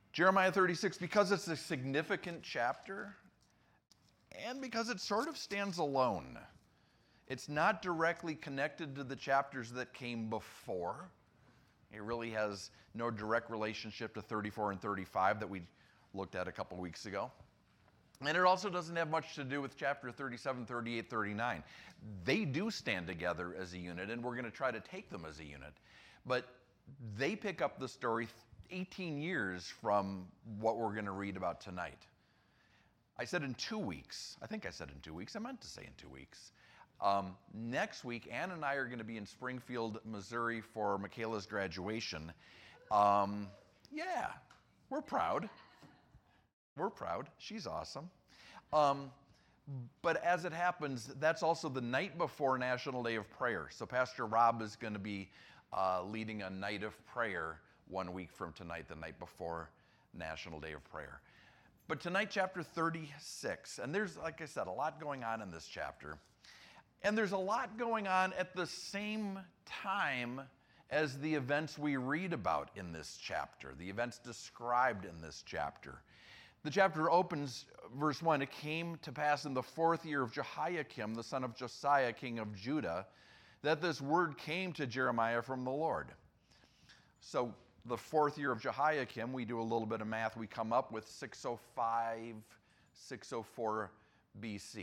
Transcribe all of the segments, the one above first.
Jeremiah 36, because it's a significant chapter and because it sort of stands alone. It's not directly connected to the chapters that came before. It really has no direct relationship to 34 and 35 that we looked at a couple weeks ago. And it also doesn't have much to do with chapter 37, 38, 39. They do stand together as a unit, and we're going to try to take them as a unit. But they pick up the story 18 years from what we're going to read about tonight. I said in 2 weeks. I think I said in 2 weeks. I meant to say in 2 weeks. Next week, Ann and I are going to be in Springfield, Missouri for Michaela's graduation. Yeah, we're proud. We're proud. She's awesome. But as it happens, that's also the night before National Day of Prayer. So Pastor Rob is going to be leading a night of prayer 1 week from tonight, the night before National Day of Prayer. But tonight, chapter 36, and there's, like I said, a lot going on in this chapter. And there's a lot going on at the same time as the events we read about in this chapter, the events described in this chapter. The chapter opens, verse 1, it came to pass in the 4th year of Jehoiakim, the son of Josiah, king of Judah, that this word came to Jeremiah from the Lord. So the 4th year of Jehoiakim, we do a little bit of math, we come up with 605, 604 BC.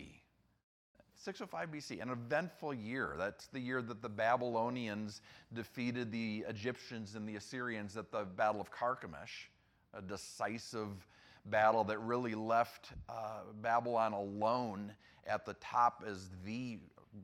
605 BC, an eventful year. That's the year that the Babylonians defeated the Egyptians and the Assyrians at the Battle of Carchemish, a decisive battle that really left Babylon alone at the top as the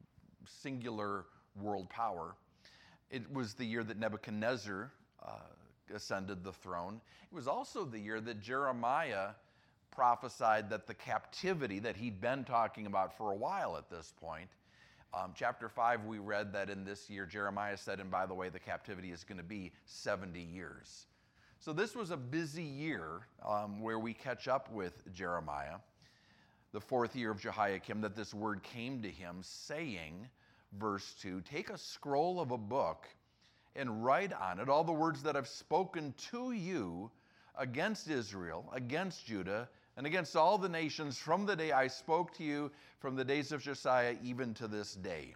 singular world power. It was the year that Nebuchadnezzar ascended the throne. It was also the year that Jeremiah prophesied that the captivity that he'd been talking about for a while at this point. Chapter 5, we read that in this year, Jeremiah said, and by the way, the captivity is going to be 70 years. So this was a busy year where we catch up with Jeremiah, the 4th year of Jehoiakim, that this word came to him saying, verse 2, take a scroll of a book and write on it all the words that I've spoken to you against Israel, against Judah, and against all the nations from the day I spoke to you, from the days of Josiah, even to this day.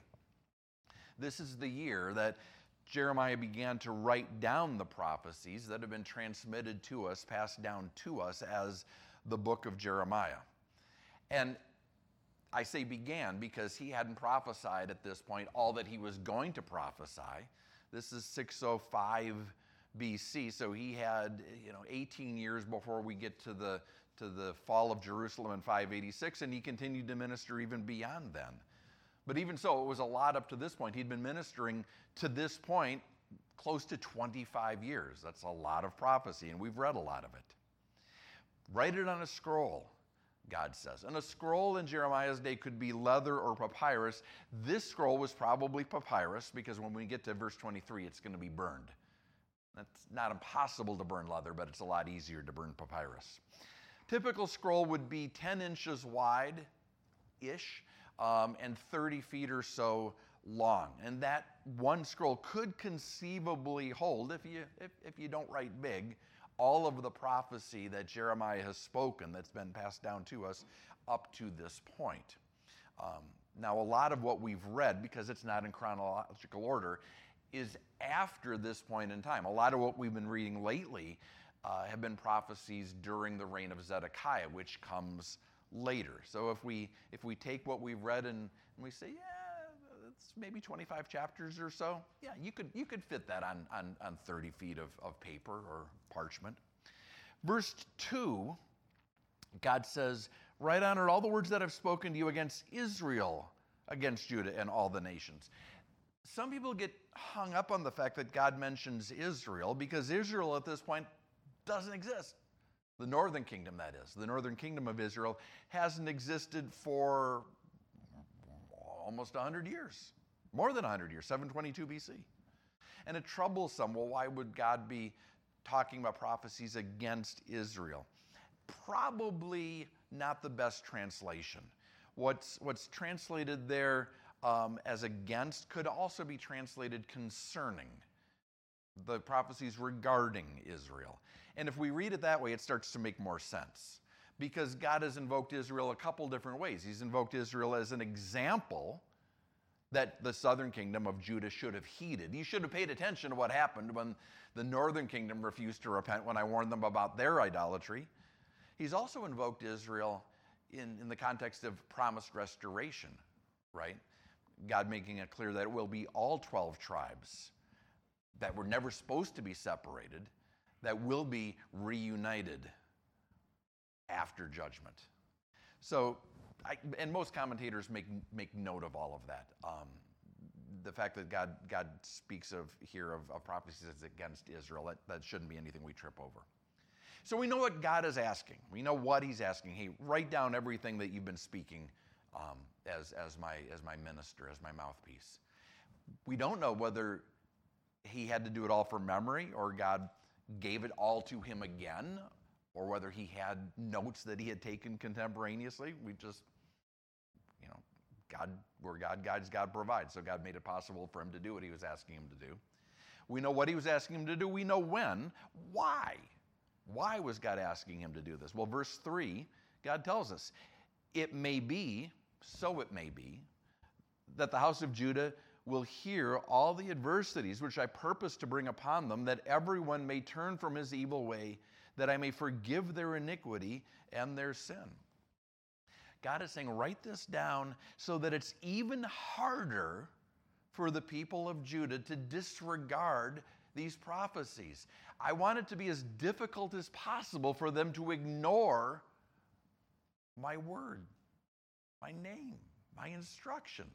This is the year that Jeremiah began to write down the prophecies that have been transmitted to us, passed down to us as the book of Jeremiah. And I say began because he hadn't prophesied at this point all that he was going to prophesy. This is 605 BC, so he had 18 years before we get to the fall of Jerusalem in 586, and he continued to minister even beyond then. But even so, it was a lot up to this point. He'd been ministering to this point close to 25 years. That's a lot of prophecy, and we've read a lot of it. Write it on a scroll, God says. And a scroll in Jeremiah's day could be leather or papyrus. This scroll was probably papyrus because when we get to verse 23, it's going to be burned. It's not impossible to burn leather, but it's a lot easier to burn papyrus. Typical scroll would be 10 inches wide-ish and 30 feet or so long. And that one scroll could conceivably hold, if you don't write big, all of the prophecy that Jeremiah has spoken that's been passed down to us up to this point. Now, a lot of what we've read, because it's not in chronological order, is after this point in time. A lot of what we've been reading lately have been prophecies during the reign of Zedekiah, which comes later. So if we take what we've read and we say, yeah, it's maybe 25 chapters or so, yeah, you could fit that on 30 feet of paper or parchment. Verse 2, God says, write on it all the words that I've spoken to you against Israel, against Judah, and all the nations. Some people get hung up on the fact that God mentions Israel because Israel at this point doesn't exist. The northern kingdom, that is. The northern kingdom of Israel hasn't existed for almost 100 years. More than 100 years, 722 BC. And it troubles some. Well, why would God be talking about prophecies against Israel? Probably not the best translation. What's translated there as against could also be translated concerning. the prophecies regarding Israel. And if we read it that way, it starts to make more sense. Because God has invoked Israel a couple different ways. He's invoked Israel as an example that the southern kingdom of Judah should have heeded. You should have paid attention to what happened when the northern kingdom refused to repent when I warned them about their idolatry. He's also invoked Israel in the context of promised restoration, right? God making it clear that it will be all 12 tribes that were never supposed to be separated, that will be reunited after judgment. So, and most commentators make note of all of that. The fact that God speaks of prophecies against Israel, that shouldn't be anything we trip over. So we know what God is asking. We know what He's asking. Hey, write down everything that you've been speaking as my minister, as my mouthpiece. We don't know whether He had to do it all from memory, or God gave it all to him again, or whether he had notes that he had taken contemporaneously. We just, where God guides, God provides. So God made it possible for him to do what he was asking him to do. We know what he was asking him to do. We know when. Why? Why was God asking him to do this? Well, verse 3, God tells us, it may be, so it may be, that the house of Judah will hear all the adversities which I purpose to bring upon them, that everyone may turn from his evil way, that I may forgive their iniquity and their sin. God is saying, write this down so that it's even harder for the people of Judah to disregard these prophecies. I want it to be as difficult as possible for them to ignore my word, my name, my instructions.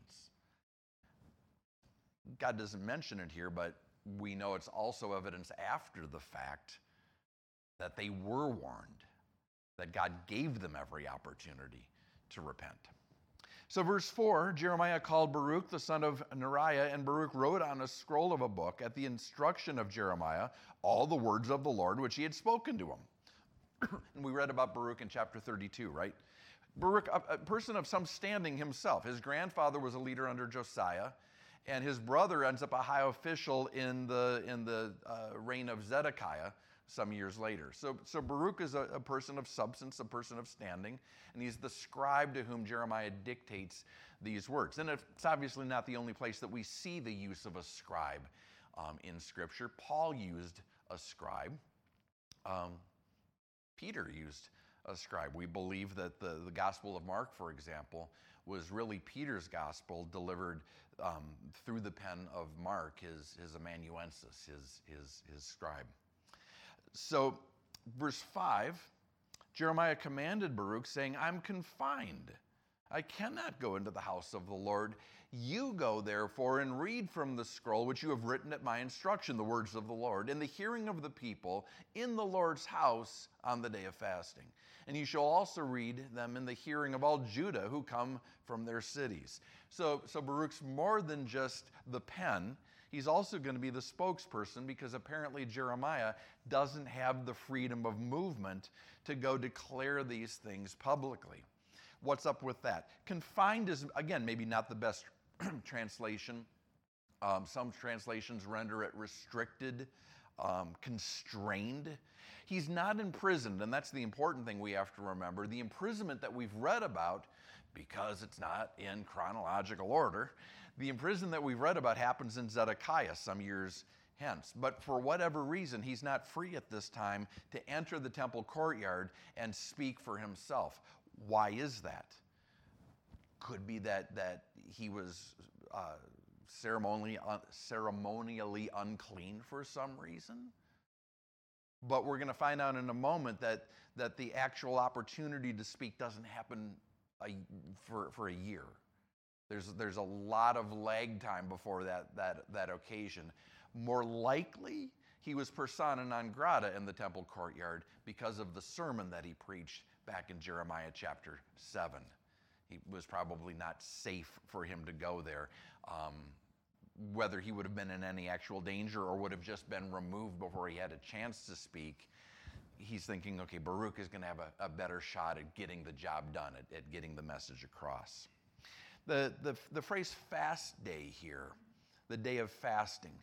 God doesn't mention it here, but we know it's also evidence after the fact that they were warned, that God gave them every opportunity to repent. So verse 4, Jeremiah called Baruch the son of Neriah, and Baruch wrote on a scroll of a book at the instruction of Jeremiah all the words of the Lord which he had spoken to him. And we read about Baruch in chapter 32, right? Baruch, a person of some standing himself. His grandfather was a leader under Josiah, and his brother ends up a high official in the reign of Zedekiah some years later. So Baruch is a person of substance, a person of standing, and he's the scribe to whom Jeremiah dictates these words. And it's obviously not the only place that we see the use of a scribe in Scripture. Paul used a scribe. Peter used a scribe. We believe that the Gospel of Mark, for example, was really Peter's gospel delivered through the pen of Mark, his amanuensis, his scribe. So, verse 5, Jeremiah commanded Baruch, saying, I'm confined. I cannot go into the house of the Lord. You go, therefore, and read from the scroll which you have written at my instruction, the words of the Lord, in the hearing of the people, in the Lord's house on the day of fasting. And you shall also read them in the hearing of all Judah who come from their cities. So Baruch's more than just the pen. He's also going to be the spokesperson, because apparently Jeremiah doesn't have the freedom of movement to go declare these things publicly. What's up with that? Confined is, again, maybe not the best translation. Some translations render it restricted, constrained. He's not imprisoned, and that's the important thing we have to remember. The imprisonment that we've read about, because it's not in chronological order, the imprisonment that we've read about happens in Zedekiah some years hence. But for whatever reason, he's not free at this time to enter the temple courtyard and speak for himself. Why is that? Could be that he was ceremonially unclean for some reason. But we're going to find out in a moment that the actual opportunity to speak doesn't happen for a year. There's a lot of lag time before that occasion. More likely, he was persona non grata in the temple courtyard because of the sermon that he preached back in Jeremiah chapter 7. It was probably not safe for him to go there. Whether he would have been in any actual danger or would have just been removed before he had a chance to speak, he's thinking, okay, Baruch is going to have a better shot at getting the job done, at getting the message across. The phrase fast day here, the day of fasting,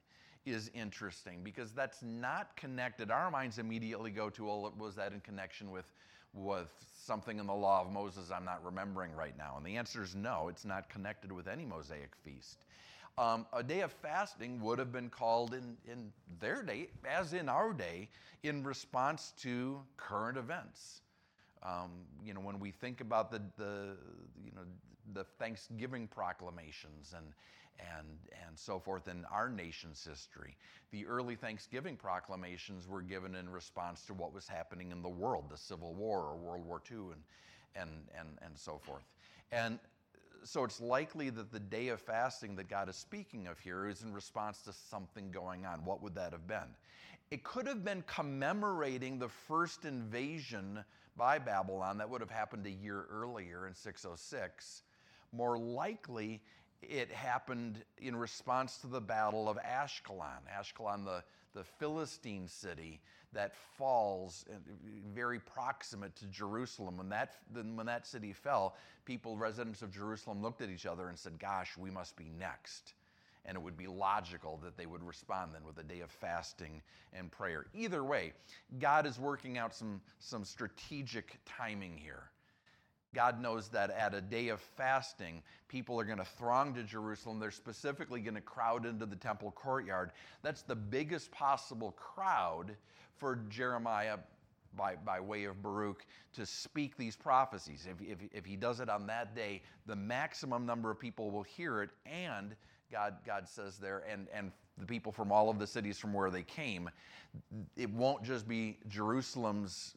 is interesting because that's not connected. Our minds immediately go to, well, was that in connection with something in the law of Moses I'm not remembering right now? And the answer is no, it's not connected with any Mosaic feast. A day of fasting would have been called in their day, as in our day, in response to current events. When we think about the Thanksgiving proclamations and so forth in our nation's history, the early Thanksgiving proclamations were given in response to what was happening in the world, the Civil War or World War II and so forth. And so it's likely that the day of fasting that God is speaking of here is in response to something going on. What would that have been? It could have been commemorating the first invasion by Babylon that would have happened a year earlier in 606. More likely, it happened in response to the Battle of Ashkelon. Ashkelon, the Philistine city that falls very proximate to Jerusalem. When that city fell, residents of Jerusalem looked at each other and said, gosh, we must be next. And it would be logical that they would respond then with a day of fasting and prayer. Either way, God is working out some strategic timing here. God knows that at a day of fasting, people are going to throng to Jerusalem. They're specifically going to crowd into the temple courtyard. That's the biggest possible crowd for Jeremiah, by way of Baruch, to speak these prophecies. If he does it on that day, the maximum number of people will hear it, and God says there, and the people from all of the cities from where they came, it won't just be Jerusalem's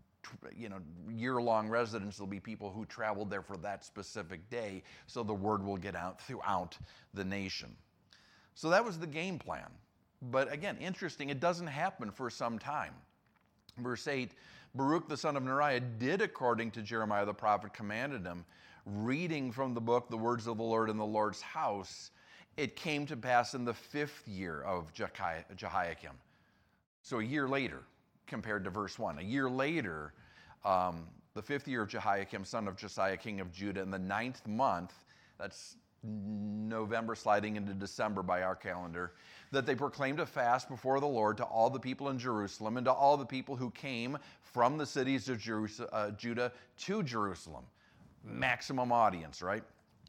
year-long residents. There'll be people who traveled there for that specific day, so the word will get out throughout the nation. So that was the game plan. But again, interesting, it doesn't happen for some time. Verse 8, Baruch the son of Neriah did according to Jeremiah the prophet commanded him, reading from the book the words of the Lord in the Lord's house. It came to pass in the 5th year of Jehoiakim. So a year later, compared to verse 1. A year later, the 5th year of Jehoiakim, son of Josiah, king of Judah, in the 9th month, that's November sliding into December by our calendar, that they proclaimed a fast before the Lord to all the people in Jerusalem and to all the people who came from the cities of Judah to Jerusalem. Maximum audience, right?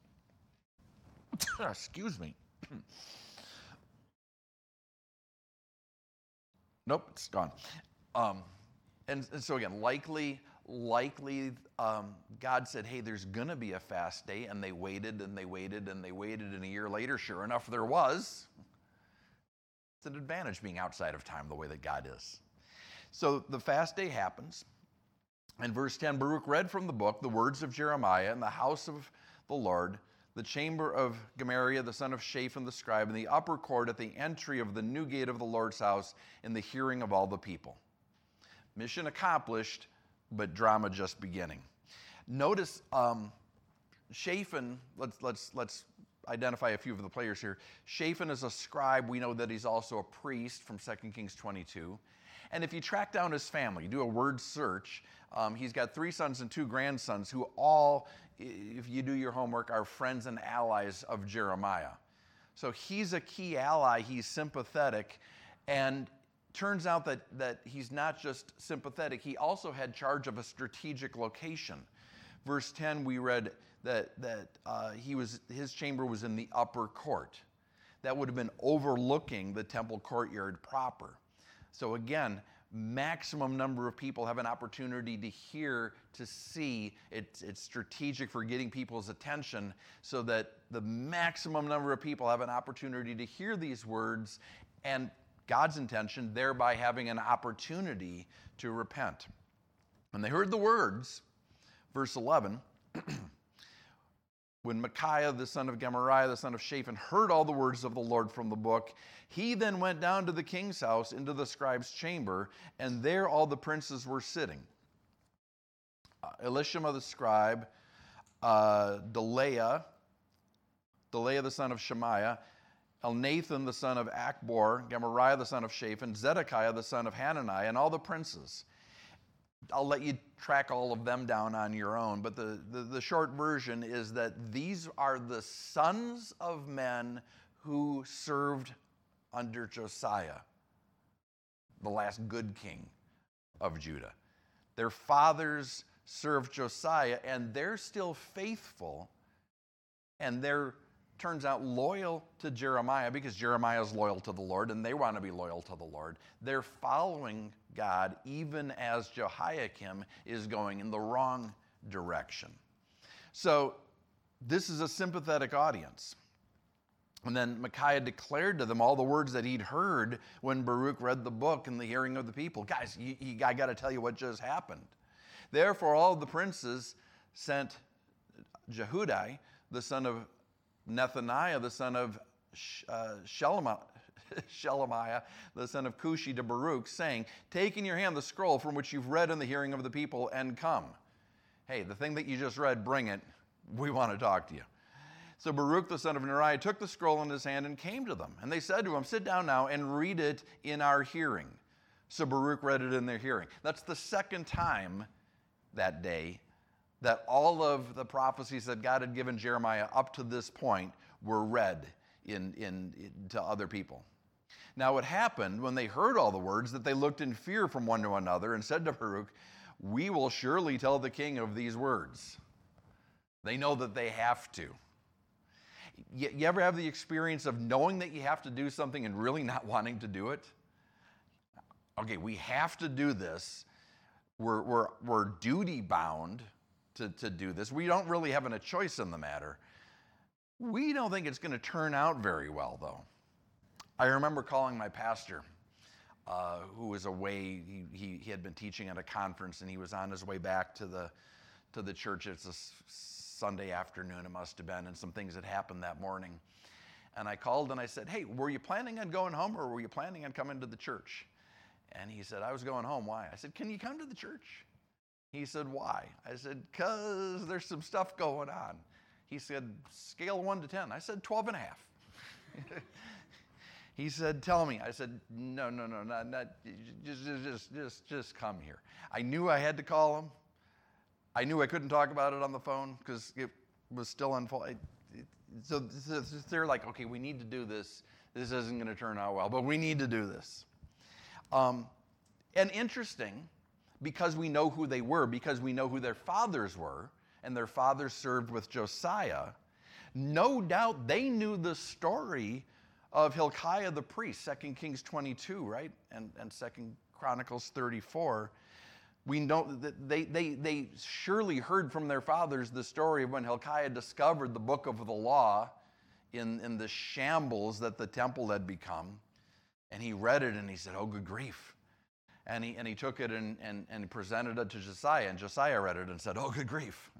Excuse me. Nope, it's gone. And so again, likely God said, hey, there's going to be a fast day, and they waited and they waited and they waited, and a year later, sure enough, there was. It's an advantage being outside of time the way that God is. So the fast day happens. In verse 10, Baruch read from the book the words of Jeremiah in the house of the Lord, the chamber of Gemariah, the son of Shaphan the scribe, in the upper court at the entry of the new gate of the Lord's house, in the hearing of all the people. Mission accomplished, but drama just beginning. Notice Shaphan, let's identify a few of the players here. Shaphan is a scribe. We know that he's also a priest from 2 Kings 22. And if you track down his family, do a word search, he's got 3 sons and 2 grandsons who all, if you do your homework, are friends and allies of Jeremiah. So he's a key ally, he's sympathetic, and turns out that he's not just sympathetic, he also had charge of a strategic location. Verse 10, we read that his chamber was in the upper court. That would have been overlooking the temple courtyard proper. So again, maximum number of people have an opportunity to hear, to see. It's strategic for getting people's attention so that the maximum number of people have an opportunity to hear these words, and God's intention, thereby having an opportunity to repent. When they heard the words, verse 11, when Micaiah, the son of Gemariah, the son of Shaphan, heard all the words of the Lord from the book, he then went down to the king's house into the scribe's chamber, and there all the princes were sitting. Elishama the scribe, Delaiah the son of Shemaiah, Elnathan the son of Akbor, Gemariah the son of Shaphan, Zedekiah the son of Hananiah, and all the princes. I'll let you track all of them down on your own, but the short version is that these are the sons of men who served under Josiah, the last good king of Judah. Their fathers served Josiah, and they're still faithful, and they're, turns out, loyal to Jeremiah because Jeremiah is loyal to the Lord, and they want to be loyal to the Lord. They're following God even as Jehoiakim is going in the wrong direction. So this is a sympathetic audience. And then Micaiah declared to them all the words that he'd heard when Baruch read the book in the hearing of the people. Guys, I got to tell you what just happened. Therefore, all of the princes sent Jehudi, the son of Nethaniah, the son of Shelemiah, the son of Cushi, to Baruch, saying, take in your hand the scroll from which you've read in the hearing of the people, and come. Hey, the thing that you just read, bring it. We want to talk to you. So Baruch, the son of Neriah, took the scroll in his hand and came to them. And they said to him, sit down now and read it in our hearing. So Baruch read it in their hearing. That's the second time that day that all of the prophecies that God had given Jeremiah up to this point were read to other people. Now it happened when they heard all the words that they looked in fear from one to another and said to Baruch, we will surely tell the king of these words. They know that they have to. You ever have the experience of knowing that you have to do something and really not wanting to do it? Okay, we have to do this. We're duty bound to do this. We don't really have a choice in the matter. We don't think it's going to turn out very well, though. I remember calling my pastor, who was away. He had been teaching at a conference, and he was on his way back to the church. It's a Sunday afternoon, it must have been, and some things had happened that morning. And I called and I said, hey, were you planning on going home, or were you planning on coming to the church? And he said, I was going home. Why? I said, can you come to the church? He said, why? I said, because there's some stuff going on. He said, scale 1 to 10. I said, 12 and a half. He said, tell me. I said, no, not just come here. I knew I had to call him. I knew I couldn't talk about it on the phone because it was still unfolding. So they're like, okay, we need to do this. This isn't going to turn out well, but we need to do this. And interesting, because we know who they were, because we know who their fathers were, and their fathers served with Josiah, no doubt they knew the story of Hilkiah the priest, 2 Kings 22, right? And 2 Chronicles 34. We know that they surely heard from their fathers the story of when Hilkiah discovered the book of the law in the shambles that the temple had become. And he read it and he said, oh, good grief. And he took it and presented it to Josiah. And Josiah read it and said, oh, good grief.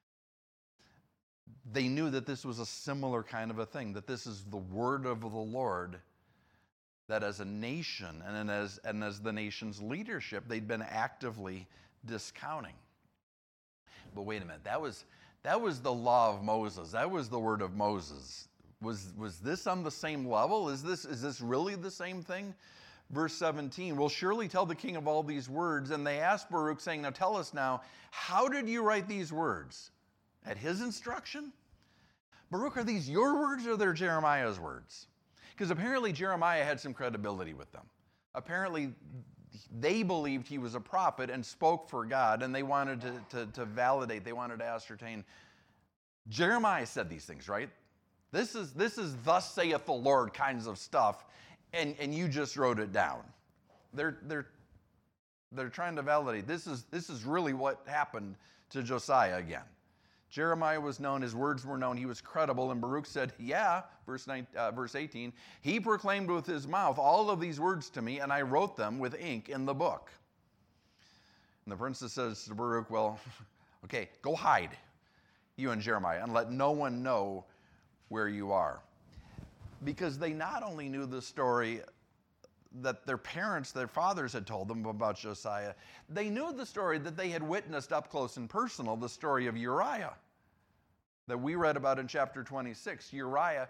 They knew that this was a similar kind of a thing, that this is the word of the Lord, that as a nation and as the nation's leadership, they'd been actively discounting. But wait a minute, that was the law of Moses. That was the word of Moses. Was this on the same level? Is this really the same thing? Verse 17, we'll surely tell the king of all these words. And they asked Baruch, saying, now tell us now, how did you write these words? At his instruction? Baruch, are these your words or they're Jeremiah's words? Because apparently Jeremiah had some credibility with them. Apparently they believed he was a prophet and spoke for God, and they wanted to validate, they wanted to ascertain. Jeremiah said these things, right? This is thus saith the Lord kinds of stuff, and you just wrote it down. They're trying to validate. This is really what happened to Josiah again. Jeremiah was known, his words were known, he was credible, and Baruch said, yeah, verse 18, he proclaimed with his mouth all of these words to me, and I wrote them with ink in the book. And the princess says to Baruch, well, okay, go hide, you and Jeremiah, and let no one know where you are. Because they not only knew the story that their parents, their fathers had told them about Josiah, they knew the story that they had witnessed up close and personal, the story of Uriah that we read about in chapter 26. Uriah,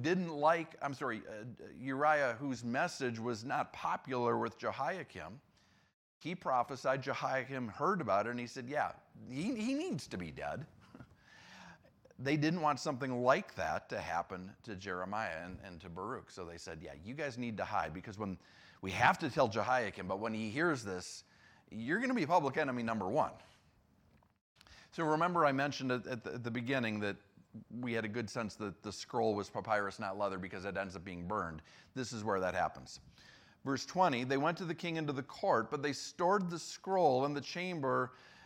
Uriah whose message was not popular with Jehoiakim. He prophesied, Jehoiakim heard about it, and he said, yeah, he needs to be dead. they didn't want something like that to happen to Jeremiah and to Baruch. So they said, yeah, you guys need to hide, because when we have to tell Jehoiakim, but when he hears this, you're going to be public enemy number one. So remember I mentioned at the beginning that we had a good sense that the scroll was papyrus, not leather, because it ends up being burned. This is where that happens. Verse 20, they went to the king into the court, but they stored the scroll in the chamber,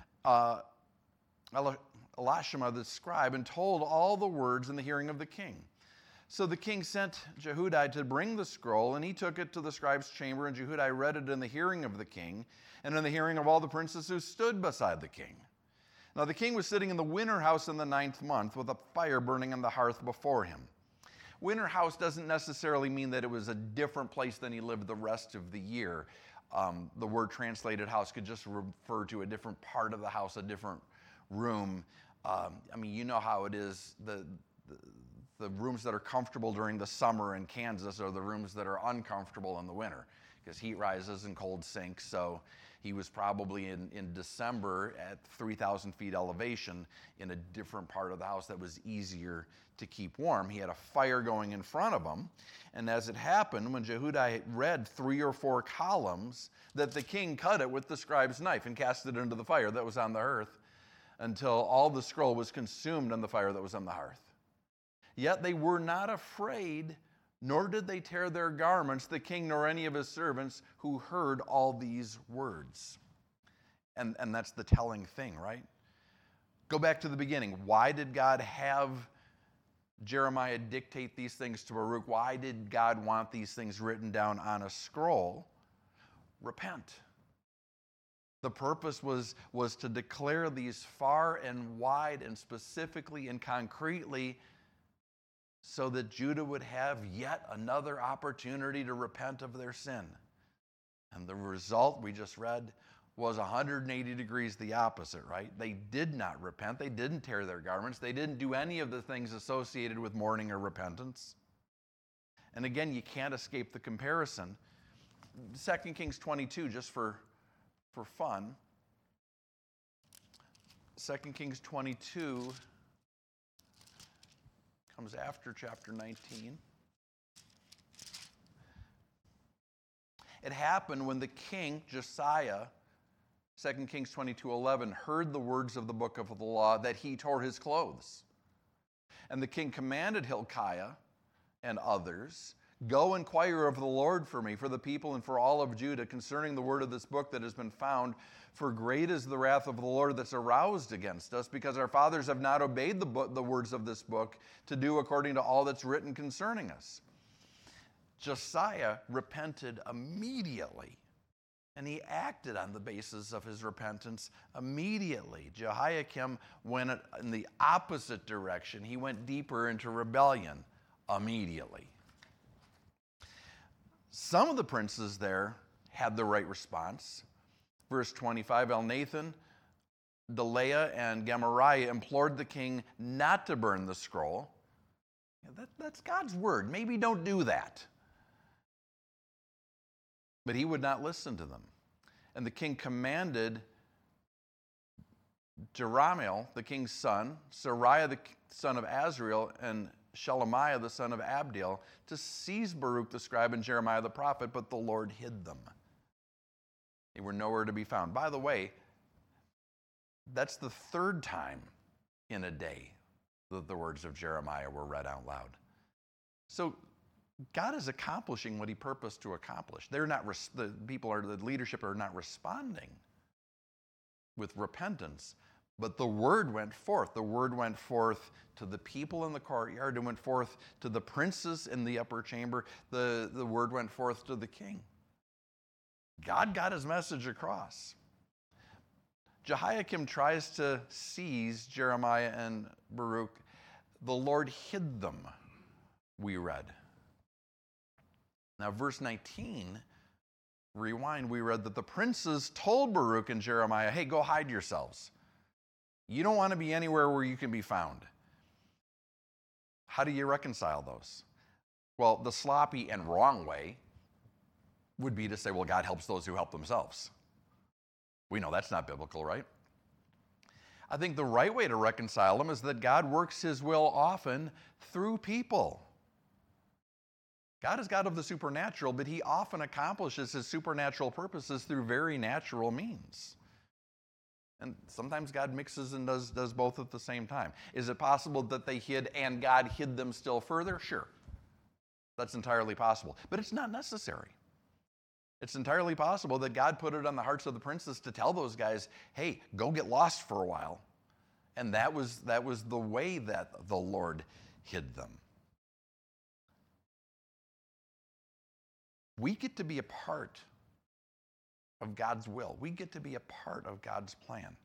Elishama the scribe, and told all the words in the hearing of the king. So the king sent Jehudi to bring the scroll, and he took it to the scribe's chamber, and Jehudi read it in the hearing of the king, and in the hearing of all the princes who stood beside the king. Now the king was sitting in the winter house in the 9th month, with a fire burning on the hearth before him. Winter house doesn't necessarily mean that it was a different place than he lived the rest of the year. The word translated house could just refer to a different part of the house, a different room. You know how it is. The rooms that are comfortable during the summer in Kansas are the rooms that are uncomfortable in the winter, because heat rises and cold sinks. So he was probably in December at 3,000 feet elevation in a different part of the house that was easier to keep warm. He had a fire going in front of him. And as it happened, when Jehudi read 3 or 4 columns, that the king cut it with the scribe's knife and cast it into the fire that was on the hearth, until all the scroll was consumed in the fire that was on the hearth. Yet they were not afraid, nor did they tear their garments, the king nor any of his servants, who heard all these words. And that's the telling thing, right? Go back to the beginning. Why did God have Jeremiah dictate these things to Baruch? Why did God want these things written down on a scroll? Repent. The purpose was to declare these far and wide and specifically and concretely, so that Judah would have yet another opportunity to repent of their sin. And the result we just read was 180 degrees the opposite, right? They did not repent. They didn't tear their garments. They didn't do any of the things associated with mourning or repentance. And again, you can't escape the comparison. 2 Kings 22, just for fun. 2 Kings 22 comes after chapter 19. It happened when the king, Josiah, 2 Kings 22:11, heard the words of the book of the law, that he tore his clothes. And the king commanded Hilkiah and others, go inquire of the Lord for me, for the people, and for all of Judah, concerning the word of this book that has been found. For great is the wrath of the Lord that's aroused against us, because our fathers have not obeyed the words of this book to do according to all that's written concerning us. Josiah repented immediately, and he acted on the basis of his repentance immediately. Jehoiakim went in the opposite direction. He went deeper into rebellion immediately. Some of the princes there had the right response. Verse 25, Elnathan, Delaiah, and Gemariah implored the king not to burn the scroll. That's God's word. Maybe don't do that. But he would not listen to them. And the king commanded Jerahmeel, the king's son, Sariah, the son of Azriel, and Shelemiah, the son of Abdiel, to seize Baruch the scribe and Jeremiah the prophet, but the Lord hid them. They were nowhere to be found. By the way, that's the 3rd time in a day that the words of Jeremiah were read out loud. So God is accomplishing what he purposed to accomplish. The leadership are not responding with repentance, but the word went forth. The word went forth to the people in the courtyard. It went forth to the princes in the upper chamber. The word went forth to the king. God got his message across. Jehoiakim tries to seize Jeremiah and Baruch. The Lord hid them, we read. Now, verse 19, rewind, we read that the princes told Baruch and Jeremiah, hey, go hide yourselves. You don't want to be anywhere where you can be found. How do you reconcile those? Well, the sloppy and wrong way would be to say, well, God helps those who help themselves. We know that's not biblical, right? I think the right way to reconcile them is that God works his will often through people. God is God of the supernatural, but he often accomplishes his supernatural purposes through very natural means. And sometimes God mixes and does both at the same time. Is it possible that they hid and God hid them still further? Sure. That's entirely possible. But it's not necessary. It's entirely possible that God put it on the hearts of the princes to tell those guys, hey, go get lost for a while. And that was the way that the Lord hid them. We get to be a part of God's will. We get to be a part of God's plan.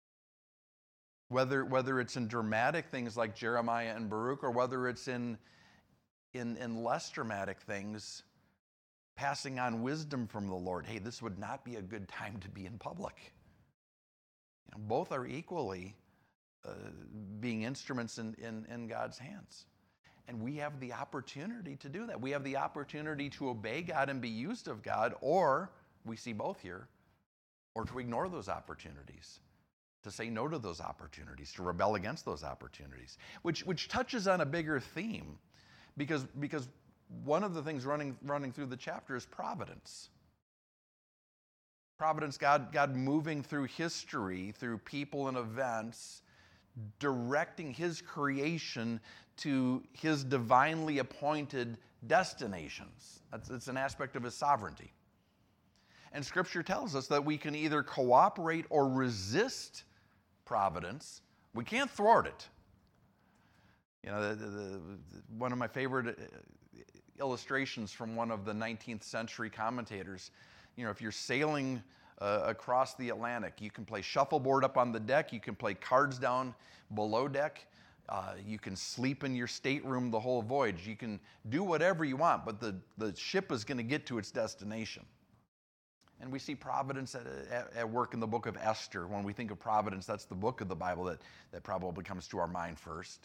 Whether it's in dramatic things like Jeremiah and Baruch, or whether it's in less dramatic things, passing on wisdom from the Lord. Hey, this would not be a good time to be in public. Both are equally being instruments in God's hands. And we have the opportunity to do that. We have the opportunity to obey God and be used of God, or we see both here, or to ignore those opportunities, to say no to those opportunities, to rebel against those opportunities, which touches on a bigger theme, because one of the things running through the chapter is providence. Providence, God moving through history, through people and events, directing his creation to his divinely appointed destinations. It's an aspect of his sovereignty. And Scripture tells us that we can either cooperate or resist providence. We can't thwart it. One of my favorite illustrations from one of the 19th century commentators, if you're sailing across the Atlantic, you can play shuffleboard up on the deck, you can play cards down below deck, you can sleep in your stateroom the whole voyage, you can do whatever you want, but the ship is going to get to its destination. And we see providence at work in the book of Esther. When we think of providence, that's the book of the Bible that probably comes to our mind first.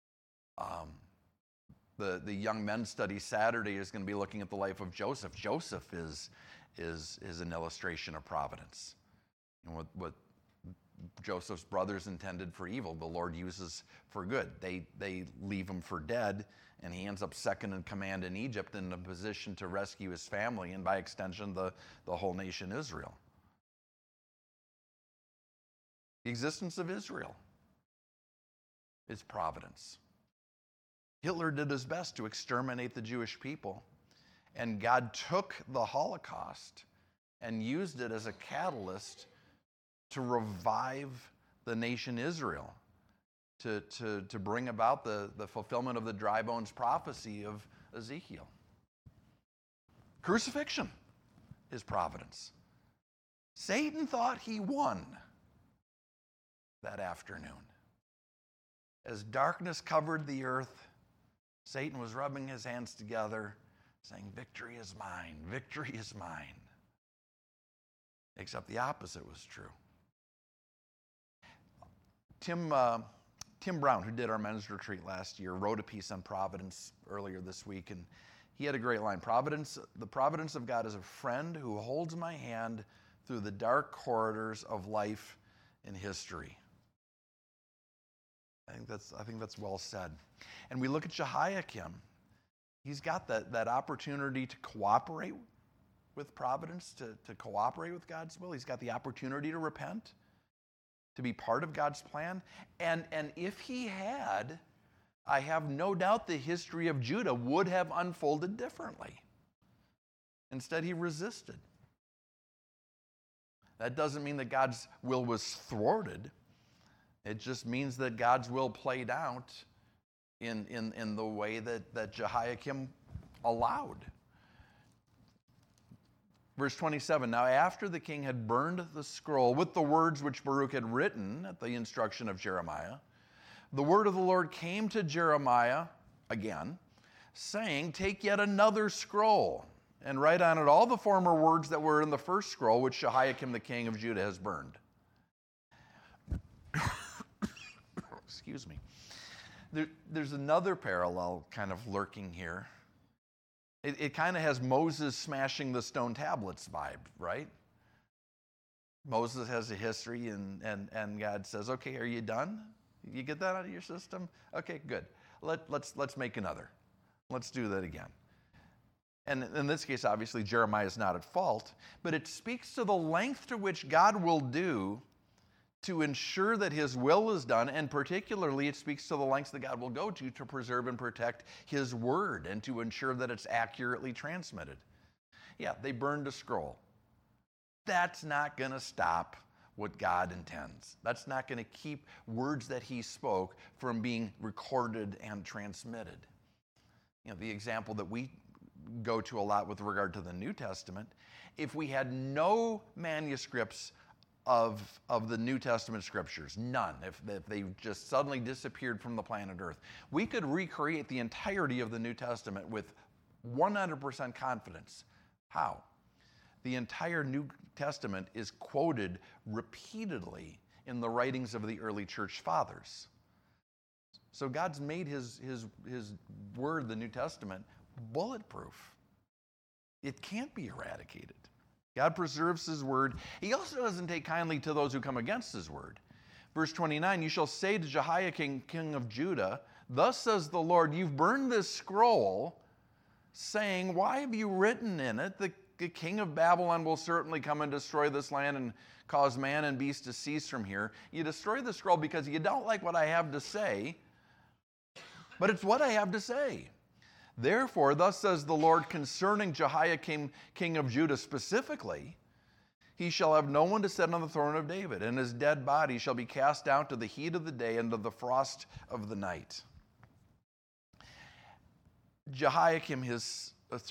The Young Men's Study Saturday is going to be looking at the life of Joseph. Joseph is an illustration of providence. And what Joseph's brothers intended for evil, the Lord uses for good. They leave him for dead, and he ends up second in command in Egypt, in a position to rescue his family, and by extension, the whole nation Israel. The existence of Israel is providence. Hitler did his best to exterminate the Jewish people, and God took the Holocaust and used it as a catalyst to revive the nation Israel, to bring about the fulfillment of the dry bones prophecy of Ezekiel. Crucifixion is providence. Satan thought he won that afternoon. As darkness covered the earth, Satan was rubbing his hands together, saying, "Victory is mine, victory is mine." Except the opposite was true. Tim Brown, who did our men's retreat last year, wrote a piece on providence earlier this week, and he had a great line. The providence of God is a friend who holds my hand through the dark corridors of life and history. I think that's well said. And we look at Jehoiakim. He's got that opportunity to cooperate with providence, to cooperate with God's will. He's got the opportunity to repent, to be part of God's plan. And if he had, I have no doubt the history of Judah would have unfolded differently. Instead, he resisted. That doesn't mean that God's will was thwarted. It just means that God's will played out in the way that Jehoiakim allowed. Verse 27, now after the king had burned the scroll with the words which Baruch had written at the instruction of Jeremiah, the word of the Lord came to Jeremiah again, saying, take yet another scroll and write on it all the former words that were in the first scroll, which Jehoiakim the king of Judah has burned. Excuse me. There's another parallel kind of lurking here. It kind of has Moses smashing the stone tablets vibe, right? Moses has a history, and God says, okay, are you done? You get that out of your system? Okay, good. Let's make another. Let's do that again. And in this case, obviously, Jeremiah is not at fault, but it speaks to the length to which God will do to ensure that his will is done, and particularly it speaks to the lengths that God will go to preserve and protect his word and to ensure that it's accurately transmitted. Yeah, they burned a scroll. That's not going to stop what God intends. That's not going to keep words that he spoke from being recorded and transmitted. You know, the example that we go to a lot with regard to the New Testament, if we had no manuscripts of the New Testament scriptures, none, if they just suddenly disappeared from the planet Earth, we could recreate the entirety of the New Testament with 100% confidence. How? The entire New Testament is quoted repeatedly in the writings of the early church fathers. So God's made his word, the New Testament, bulletproof. It can't be eradicated. God preserves his word. He also doesn't take kindly to those who come against his word. Verse 29, you shall say to Jehoiakim, king of Judah, thus says the Lord, you've burned this scroll, saying, why have you written in it, the king of Babylon will certainly come and destroy this land and cause man and beast to cease from here. You destroy the scroll because you don't like what I have to say, but it's what I have to say. Therefore, thus says the Lord concerning Jehoiakim, king of Judah specifically, he shall have no one to sit on the throne of David, and his dead body shall be cast down to the heat of the day and to the frost of the night. Jehoiachin, his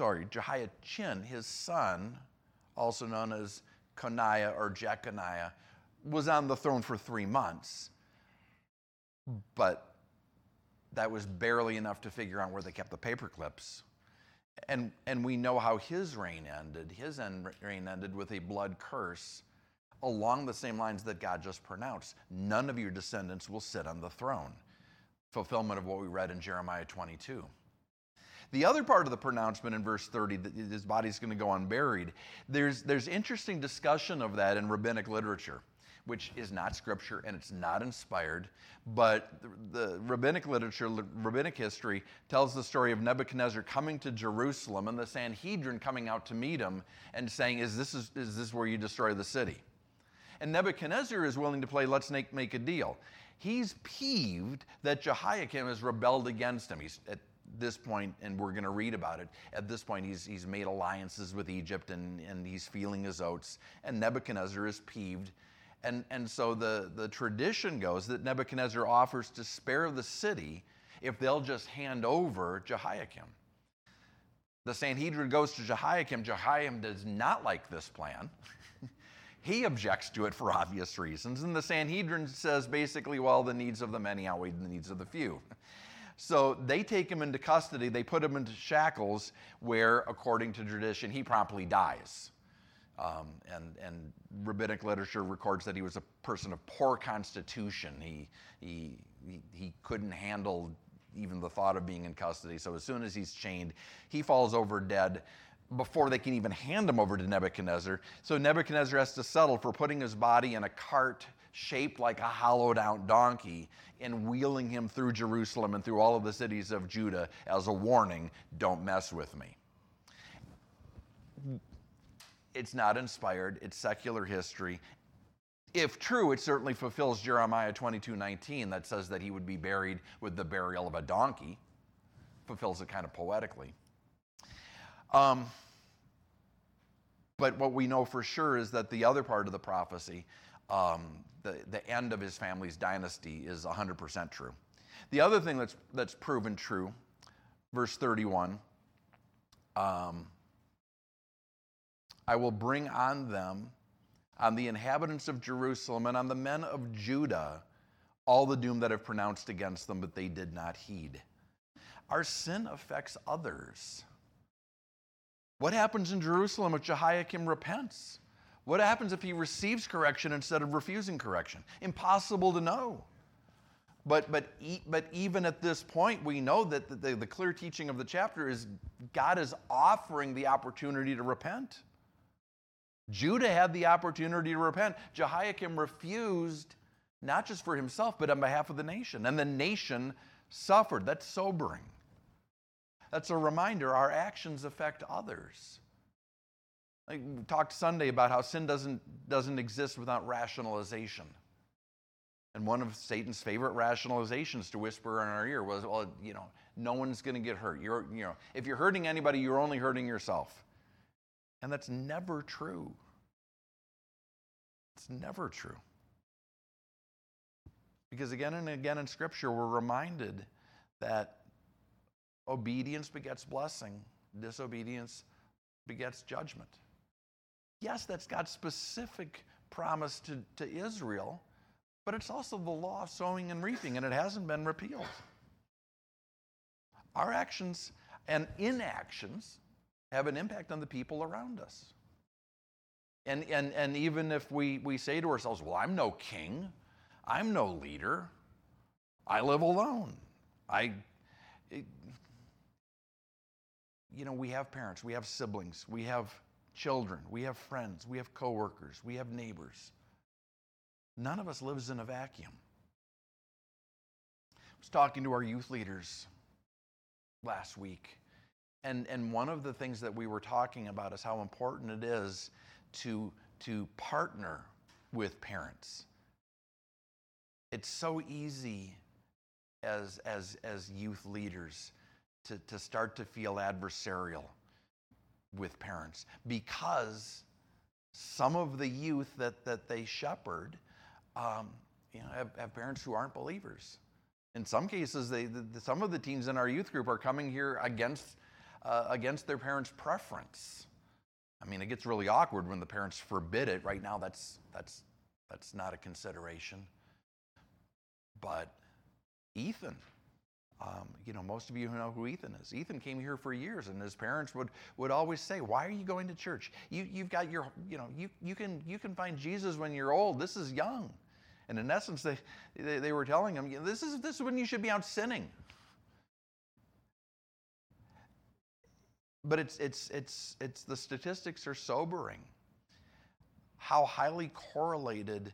son, also known as Coniah or Jeconiah, was on the throne for 3 months, but that was barely enough to figure out where they kept the paper clips. And we know how his reign ended. His reign ended with a blood curse along the same lines that God just pronounced. None of your descendants will sit on the throne. Fulfillment of what we read in Jeremiah 22. The other part of the pronouncement in verse 30, that his body's going to go unburied, there's interesting discussion of that in rabbinic literature, which is not scripture and it's not inspired, but the rabbinic literature, rabbinic history, tells the story of Nebuchadnezzar coming to Jerusalem and the Sanhedrin coming out to meet him and saying, is this where you destroy the city? And Nebuchadnezzar is willing to play, let's make a deal. He's peeved that Jehoiakim has rebelled against him. He's at this point, and we're going to read about it, at this point he's made alliances with Egypt and he's feeling his oats, and Nebuchadnezzar is peeved. And so the tradition goes that Nebuchadnezzar offers to spare the city if they'll just hand over Jehoiakim. The Sanhedrin goes to Jehoiakim. Jehoiakim does not like this plan. He objects to it for obvious reasons. And the Sanhedrin says basically, well, the needs of the many outweigh the needs of the few. So they take him into custody. They put him into shackles where, according to tradition, he promptly dies. And rabbinic literature records that he was a person of poor constitution. He couldn't handle even the thought of being in custody. So as soon as he's chained, he falls over dead before they can even hand him over to Nebuchadnezzar. So Nebuchadnezzar has to settle for putting his body in a cart shaped like a hollowed out donkey and wheeling him through Jerusalem and through all of the cities of Judah as a warning, don't mess with me. It's not inspired, it's secular history. If true, it certainly fulfills Jeremiah 22:19 that says that he would be buried with the burial of a donkey. Fulfills it kind of poetically. But what we know for sure is that the other part of the prophecy, the end of his family's dynasty, is 100% true. The other thing that's proven true, verse 31, I will bring on them, on the inhabitants of Jerusalem and on the men of Judah, all the doom that I've pronounced against them, but they did not heed. Our sin affects others. What happens in Jerusalem if Jehoiakim repents? What happens if he receives correction instead of refusing correction? Impossible to know. But even at this point, we know that the clear teaching of the chapter is God is offering the opportunity to repent. Judah had the opportunity to repent. Jehoiakim refused, not just for himself, but on behalf of the nation. And the nation suffered. That's sobering. That's a reminder our actions affect others. We talked Sunday about how sin doesn't exist without rationalization. And one of Satan's favorite rationalizations to whisper in our ear was, well, no one's going to get hurt. If you're hurting anybody, you're only hurting yourself. And that's never true. It's never true. Because again and again in Scripture, we're reminded that obedience begets blessing, disobedience begets judgment. Yes, that's God's specific promise to Israel, but it's also the law of sowing and reaping, and it hasn't been repealed. Our actions and inactions have an impact on the people around us. And even if we say to ourselves, well, I'm no king, I'm no leader, I live alone. We have parents, we have siblings, we have children, we have friends, we have coworkers, we have neighbors. None of us lives in a vacuum. I was talking to our youth leaders last week, and one of the things that we were talking about is how important it is to partner with parents. It's so easy as youth leaders to start to feel adversarial with parents because some of the youth that they shepherd have parents who aren't believers. In some cases, some of the teens in our youth group are coming here against their parents' preference. I mean, it gets really awkward when the parents forbid it. Right now, that's not a consideration. But Ethan, most of you know who Ethan is. Ethan came here for years, and his parents would always say, "Why are you going to church? You've got your, you can find Jesus when you're old. This is young." And in essence, they were telling him, "This is when you should be out sinning." But it's the statistics are sobering. How highly correlated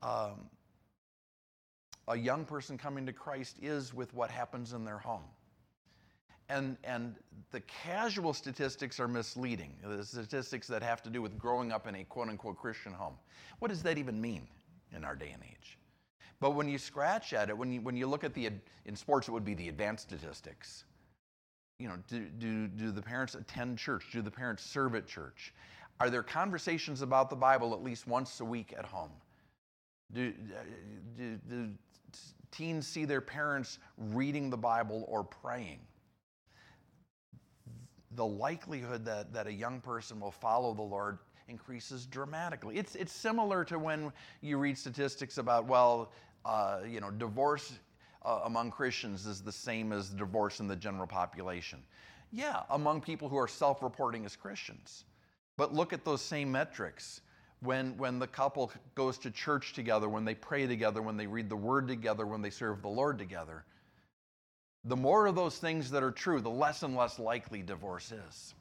a young person coming to Christ is with what happens in their home. And the casual statistics are misleading. The statistics that have to do with growing up in a quote-unquote Christian home. What does that even mean in our day and age? But when you scratch at it, when you look at in sports, it would be the advanced statistics. Do the parents attend church? Do the parents serve at church? Are there conversations about the Bible at least once a week at home? Do teens see their parents reading the Bible or praying? The likelihood that a young person will follow the Lord increases dramatically. It's similar to when you read statistics about, divorce among Christians is the same as divorce in the general population. Yeah, among people who are self-reporting as Christians. But look at those same metrics. When the couple goes to church together, when they pray together, when they read the Word together, when they serve the Lord together, the more of those things that are true, the less and less likely divorce is.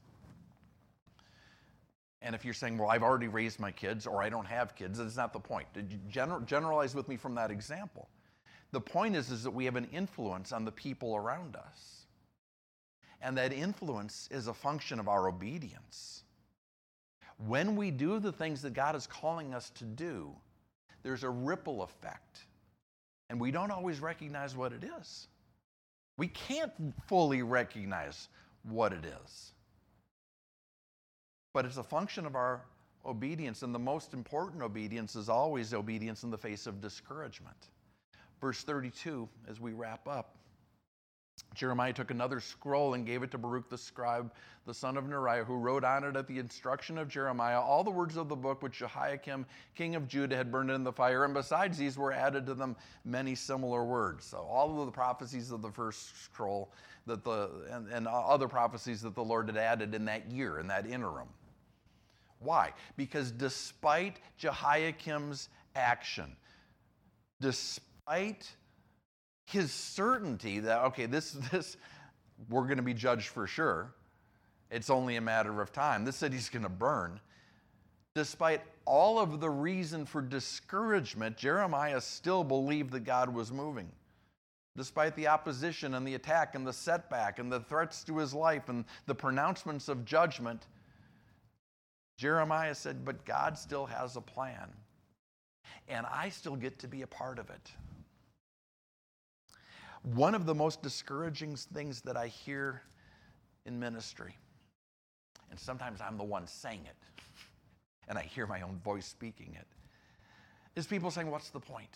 And if you're saying, well, I've already raised my kids or I don't have kids, that's not the point. Generalize with me from that example. The point is that we have an influence on the people around us. And that influence is a function of our obedience. When we do the things that God is calling us to do, there's a ripple effect. And we don't always recognize what it is. We can't fully recognize what it is. But it's a function of our obedience, and the most important obedience is always obedience in the face of discouragement. Verse 32, as we wrap up, Jeremiah took another scroll and gave it to Baruch the scribe, the son of Neriah, who wrote on it at the instruction of Jeremiah all the words of the book which Jehoiakim, king of Judah, had burned in the fire. And besides these were added to them many similar words. So all of the prophecies of the first scroll and other prophecies that the Lord had added in that year, in that interim. Why? Because despite Jehoiakim's action, despite his certainty that, okay, this we're going to be judged for sure. It's only a matter of time. This city's going to burn. Despite all of the reason for discouragement, Jeremiah still believed that God was moving. Despite the opposition and the attack and the setback and the threats to his life and the pronouncements of judgment, Jeremiah said, but God still has a plan, and I still get to be a part of it. One of the most discouraging things that I hear in ministry, and sometimes I'm the one saying it, and I hear my own voice speaking it, is people saying, what's the point?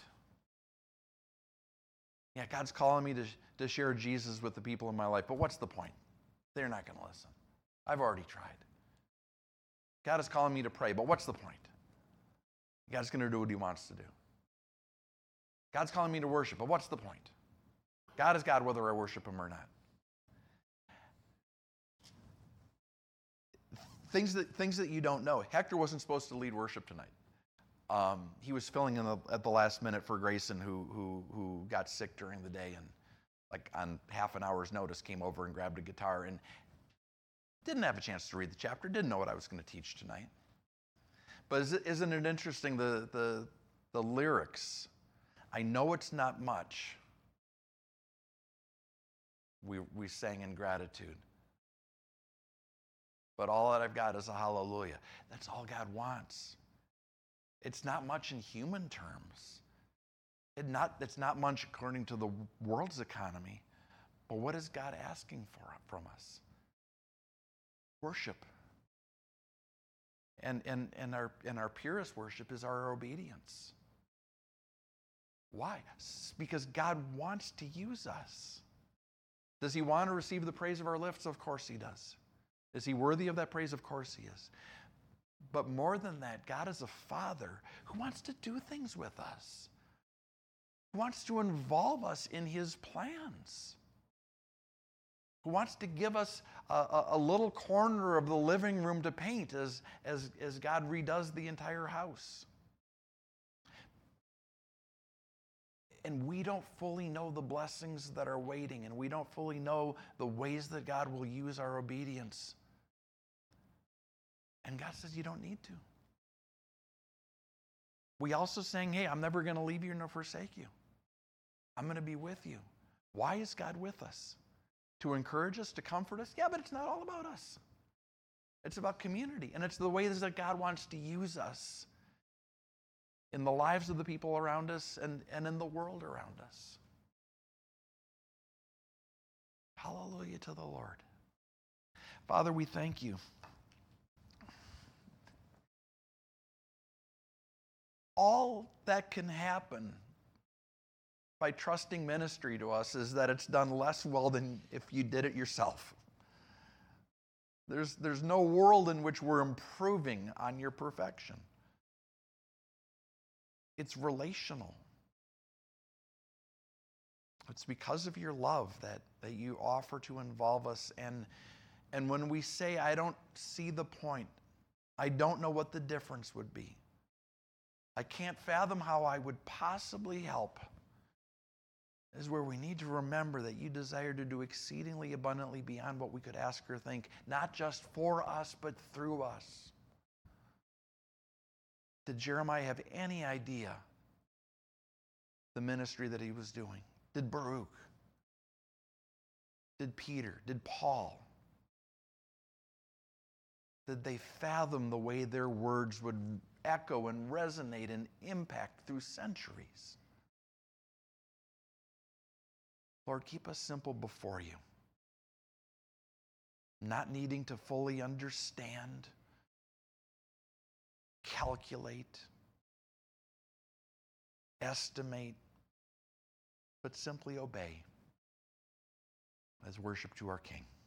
Yeah, God's calling me to share Jesus with the people in my life, but what's the point? They're not going to listen. I've already tried. God is calling me to pray, but what's the point? God's going to do what he wants to do. God's calling me to worship, but what's the point? God is God whether I worship him or not. Things that you don't know. Hector wasn't supposed to lead worship tonight. He was filling in at the last minute for Grayson, who got sick during the day, and like on half an hour's notice came over and grabbed a guitar and didn't have a chance to read the chapter, didn't know what I was going to teach tonight. But isn't it interesting, the lyrics? I know it's not much. We sang in gratitude. But all that I've got is a hallelujah. That's all God wants. It's not much in human terms. It's not much according to the world's economy. But what is God asking from us? Worship. And our purest worship is our obedience. Why? Because God wants to use us. Does he want to receive the praise of our lips? Of course he does. Is he worthy of that praise? Of course he is. But more than that, God is a father who wants to do things with us, who wants to involve us in his plans, who wants to give us a little corner of the living room to paint as God redoes the entire house. And we don't fully know the blessings that are waiting, and we don't fully know the ways that God will use our obedience. And God says you don't need to. We also sang, hey, I'm never going to leave you nor forsake you. I'm going to be with you. Why is God with us? To encourage us, to comfort us? Yeah, but it's not all about us. It's about community, and it's the ways that God wants to use us in the lives of the people around us and in the world around us. Hallelujah to the Lord. Father, we thank you. All that can happen by trusting ministry to us is that it's done less well than if you did it yourself. There's no world in which we're improving on your perfection. It's relational. It's because of your love that you offer to involve us. And when we say, I don't see the point, I don't know what the difference would be, I can't fathom how I would possibly help, is where we need to remember that you desire to do exceedingly abundantly beyond what we could ask or think, not just for us, but through us. Did Jeremiah have any idea the ministry that he was doing? Did Baruch? Did Peter? Did Paul? Did they fathom the way their words would echo and resonate and impact through centuries? Lord, keep us simple before you, not needing to fully understand, calculate, estimate, but simply obey as worship to our King.